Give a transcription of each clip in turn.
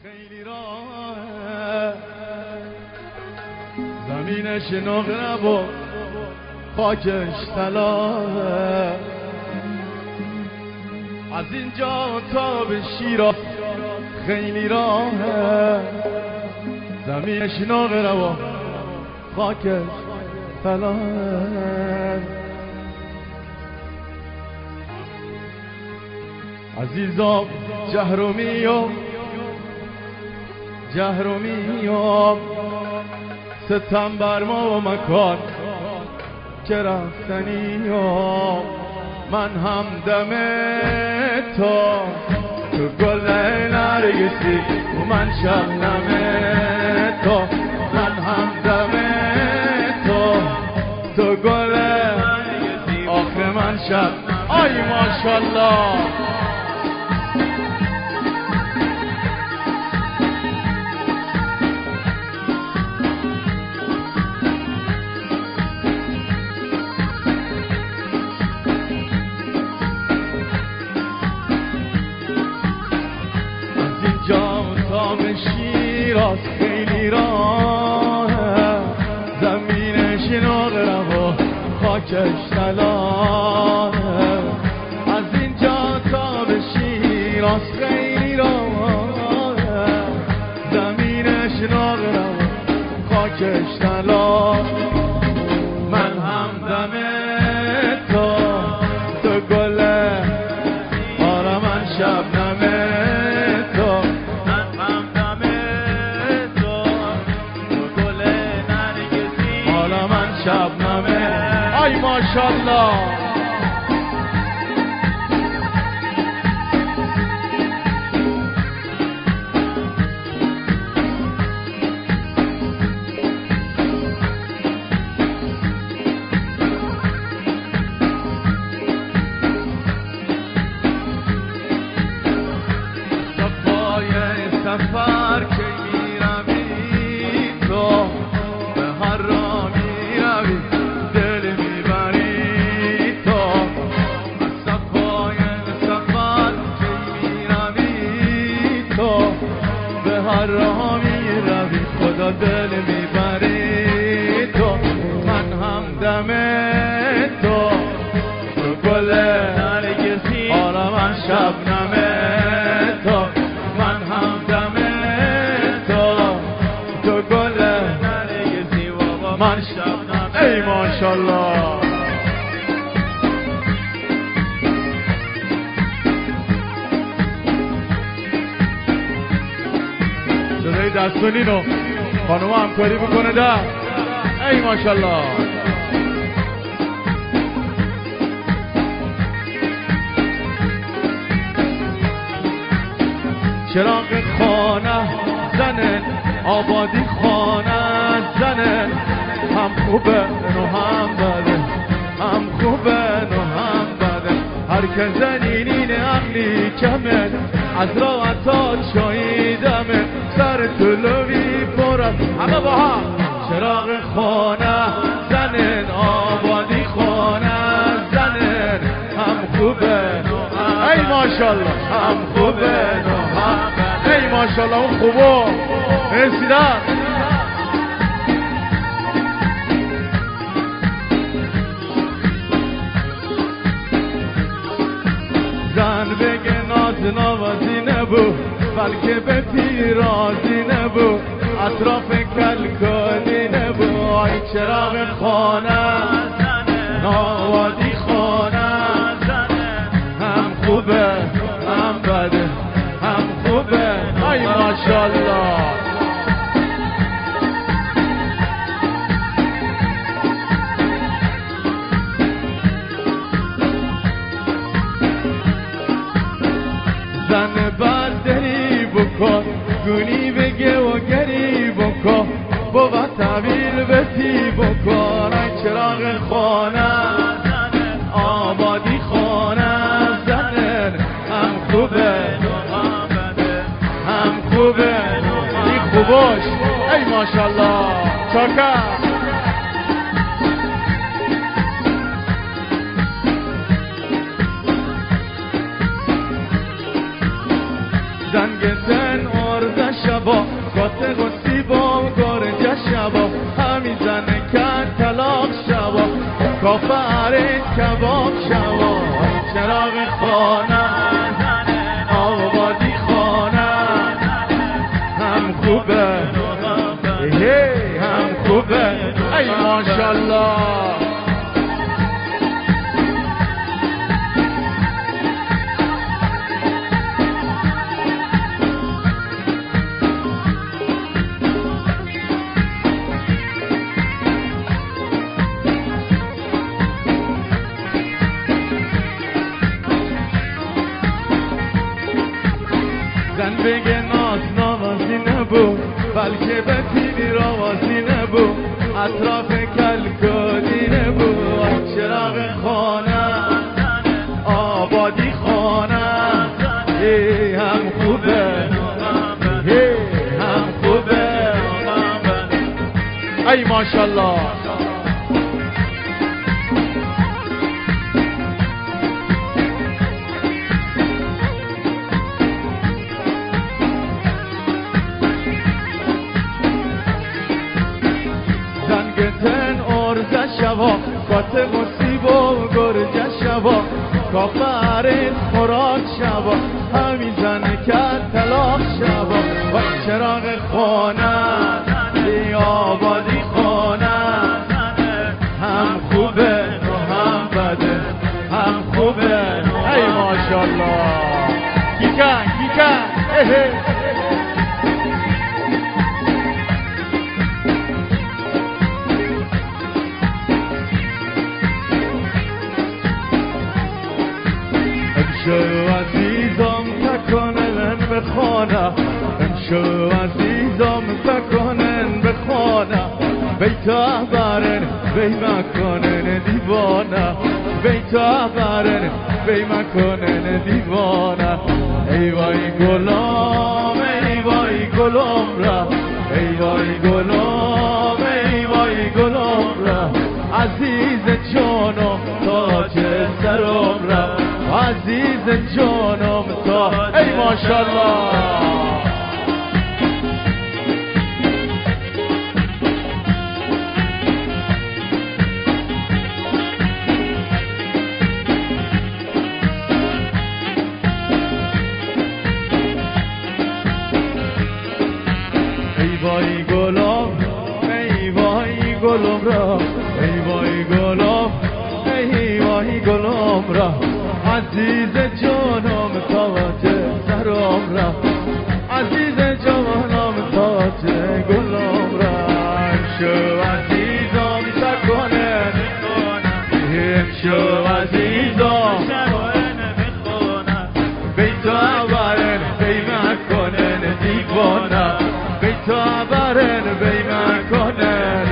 خیلی راه زمینش نقره و خاکش طلاه، از اینجا تا به شیراز خیلی راه، زمینش نقره و خاکش طلاه. عزیزا جهرومیم ستم بر ما و مکان که رفتنیم، من هم دم تو گل نرگسی و من شبنم تو، من هم دم تو گل آخر من شب. آی ماشالله شیراز خیلی راه، زمینش نقره و خاکش طلاه، از اینجا تا به شیراز خیلی راه، زمینش نقره و خاکش طلاه، من هم دم تو گله آره من شبنمه شبنمه. آی ماشالله صفای سفر که میروی تو به هر راه میروی دل میبری تو، صفای سفر که میروی تو به هر راه میروی خدا دل میبری تو، من هم دم تو گل نرگسی آره من شبنمه تو، من هم دم تو گل نرگسی و من شبنمه. ای ماشالله صدای دستونینو خانوم همکاری بکنه ده. ای ماشالله چراغ خانه زنه آبادی خانه زنه، هم خوبه و هم بده، هم خوبه و هم بده، هر که زنینین عقلی کمه از راه تا چایی دمه، سر طلوی پرد همه با هم. چراغ خانه زنن آبادی خانه زنن، هم خوبه ای ماشالله هم خوبه و هم بده. ای ماشالله اون خوبه رسیدن زن بگه ناز نوازی نبو بلکه به پیرازی نبو، اطراف کلکانی نبو. آی چراغ خانه نوازی خانه هم خوبه هم بده هم خوبه. آی ماشالله زن بدری بکن گونی بگه و گری بکن بابا طویل بسی بکن. ای چراغ خانه آبادی خانه زنن، هم خوبه هم خوبه این خوباش. ای ماشالله چاکر زنگ زن آردش کافر کباب شوا چراغ خانه آبادی خانه هم خوبه هم خوبه ای ماشالله زن بگه ناز نوازی نبود بلکه به تیمی روازی نبود اطراف کلکلی نبود چراغ خانه آبادی خانه هم خوبه هم خوبه ای ماشالله شوا کات مصیب و گرج شوا کافرین خوراک شوا همین زن کرد طلاق شوا و چراغ خانه ای آبادی خانه هم خوبه و هم بده هم خوبه ای ماشالله کیکن امشو عزیزم تکنن به خانه امشو عزیزم تکنن به خانه بیتا برن بی مکنن دیوانه بیتا برن بی مکنن دیوانه ای وای گلام ای وای گلام را ای وای گلام ای وای گلام را عزیز جانم تاج سرم را عزیز جانم تا ای ماشالله ای وای گلم ای وای گلم را ای وای گلم ای وای گلم را عزیز جانم تاج سرم را عزیز جانم تاج گلم را امشو عزیزم تکنن امشو عزیزم بیتا برن بی مکنن دیوانه بیتا برن بی مکنن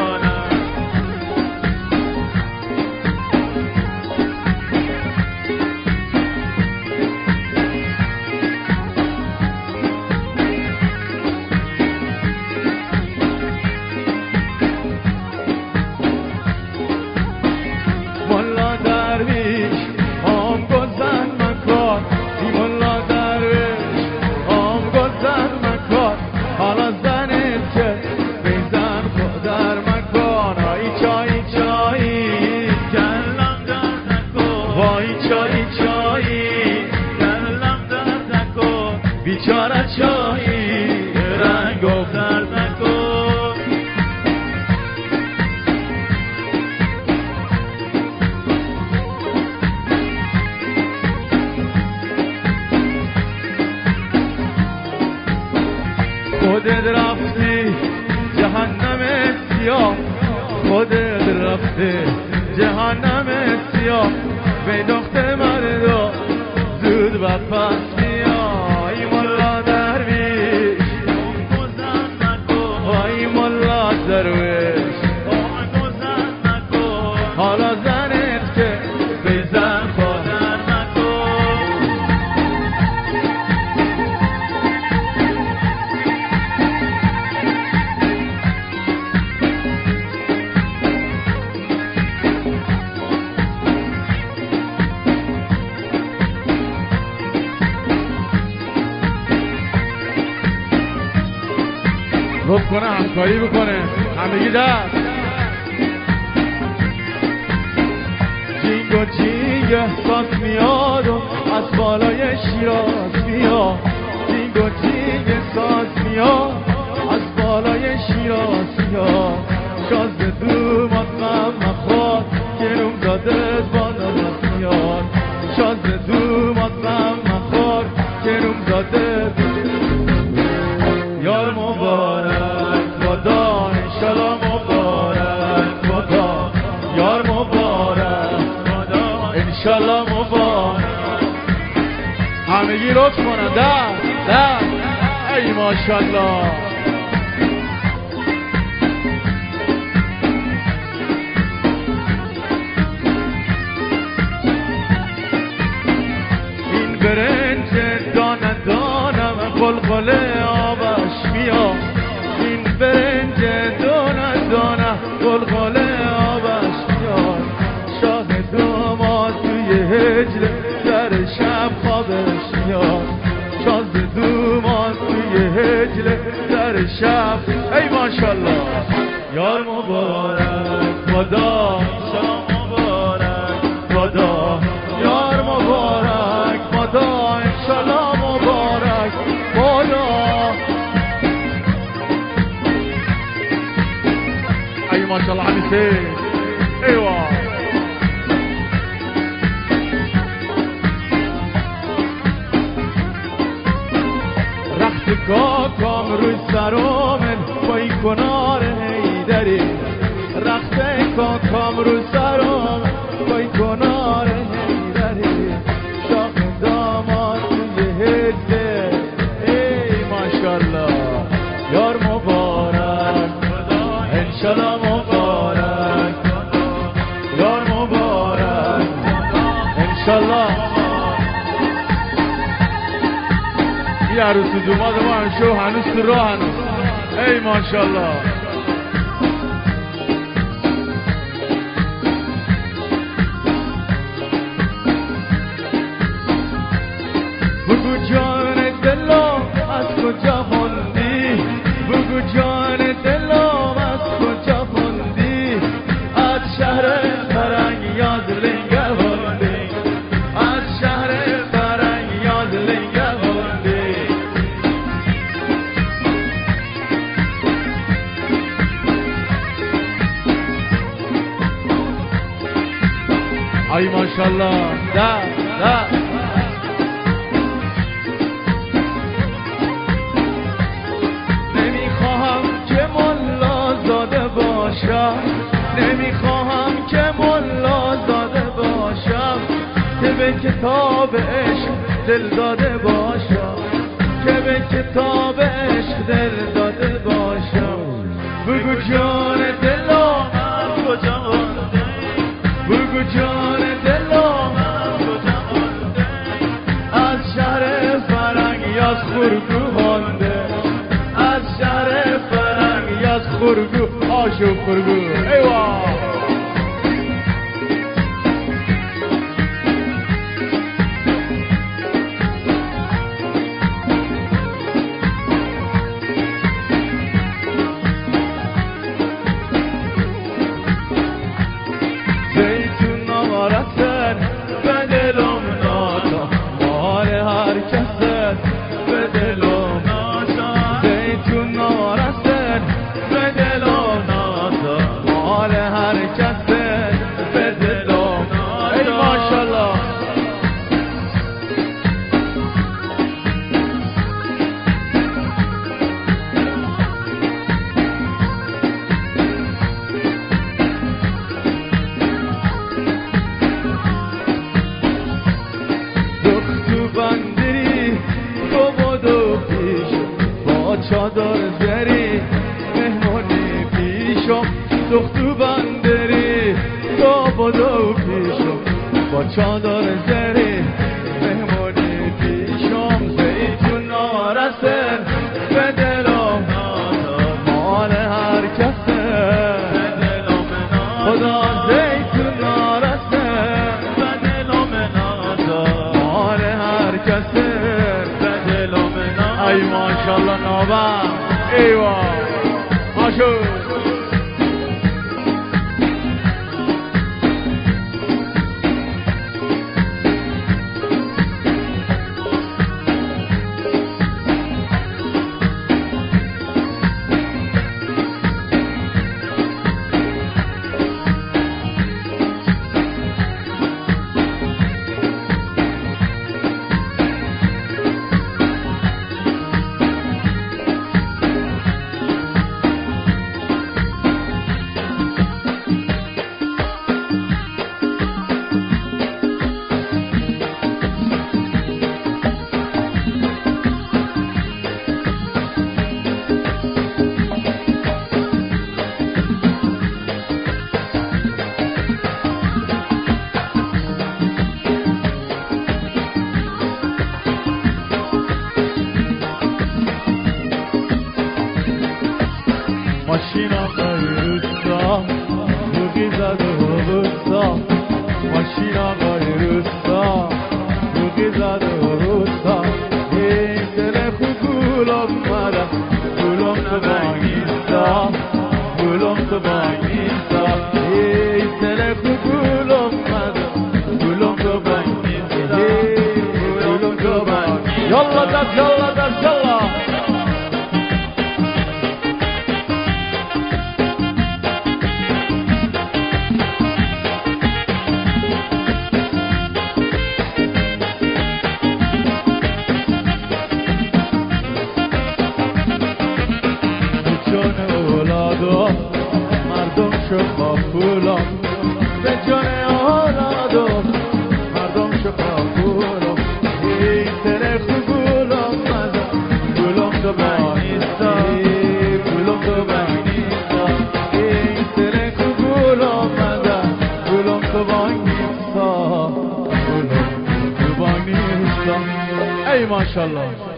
بیچاره چایی رنگ و درد نکن خودت رفتی جهنم سیاه خودت رفتی جهنم سیاه به دخت مردم زود بر پس میای ملا درویش وای ملا درویش حالا زنت که بزن خودر نکن رب کنه همکاری بکنه همگی دست احساس میاد و از بالای شیراز میاد جینگ و جینگ ساز میاد از بالای شیراز میاد شازده دومات غم مخواد گروم زاده بانامت میاد شازده دومات غم مخواد گروم زاده یار مبارک خدا انشالله مبارک خدا یار مبارک خدا انشالله مبارک همگی لطف کنن ده ای ماشالله این برنج دانه دانم قلقله آبش میاد این برنج دانه دانه قلقله آبش میاد شاه داماد توی هجله در شب خوابش میاد شاه داماد توی هجله در شب ای ماشالله یار مبارک خدا شاه مبارک خدا یار مبارک خدا انشالله مبارک خدا ای ماشالله حمیسی ایوه رخت کاکام روی سرامن پای کنار هیدری رخت کاکام روی سرامن پای کنار هیدری شاخ داماد توی هجله ای ماشالله یار مبارک انشالله مبارک یار مبارک انشالله یه عروسی دوماد ما همشو هنوز تو راه هنوز ای ماشالله بگو جان دلم از کجا خوندی بگو جان دلم از کجا خوندی از شهر فرنگ یاد لنگه خوندی از شهر فرنگ یاد لنگه خوندی ای ماشالله ده نمیخواهم که ملا زاده باشم که به کتاب عشق دل داده باشم که به کتاب عشق دل داده باشم بگو جان دلم از کجا مونده بگو جان دلم از کجا مونده از شهر فرنگ از خورگو مانده از شهر فرنگ از خورگو آشو خورگو ایوا زیتون نارسن به دلم ناتا مال هر کسن به دلم ناتا زیتون نارسن به دلم ناتا مال هر کسن به دلم ناتا ای ماشالله بندری تو بودو پیشم با چادر زری مهمانی پیشم دختو بندری تو بودو پیشم با چادر زری مهمانی پیشم زیتون نارسن به دلم مال هر کسه خدا زیتون نارسن به دلم مال هر کسه به دلم ای ماشالله نابا ایوا آشو ماشین آقای روستا بوقی زده و روستا ماشین آقای روستا بوقی زده و روستا این دل خوب گول آمده گولم تو بانگیستا گولم تو بانگیستا این دل خوب گول آمده گولم تو بانگیستا گولم تو بانگیستا یالا دست یالا دست یالا مردم شفا پولا به جان اولادو مردم شفا پولا این تره خوب گولا مزا گولم تو بانیستا گولم تو بانیستا این تره خوب گولا مزا گولم تو بانیستا گولم تو بانیستا ای ماشالله